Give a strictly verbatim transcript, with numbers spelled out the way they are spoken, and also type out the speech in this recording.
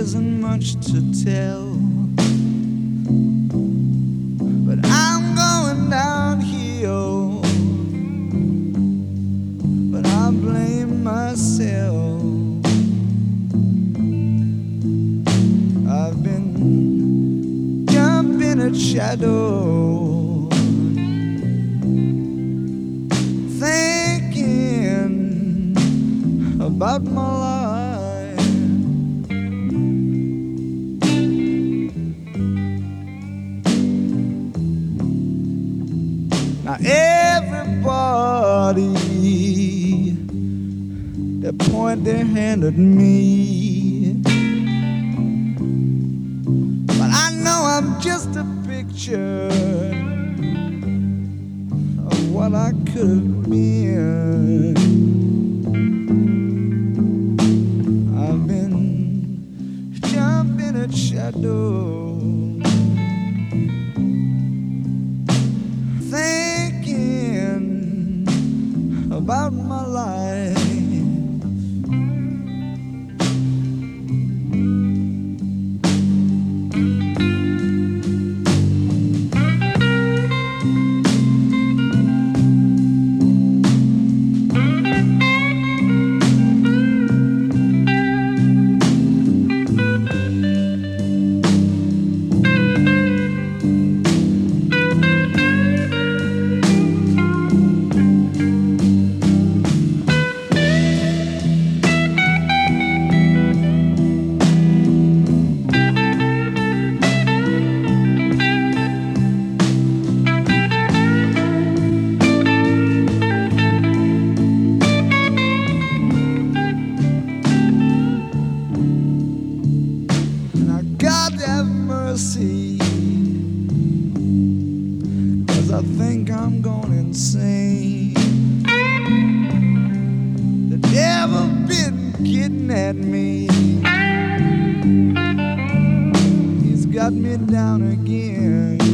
isn't much to tell, but I'm going downhill. But I blame myself. I've been jumping at shadows, thinking about my life. Now everybody that point their hand at me, but I know I'm just a picture of what I could have been. I've been jumping at shadows, thinking about my life. God have mercy, 'cause I think I'm going insane. The devil been getting at me. He's got me down again.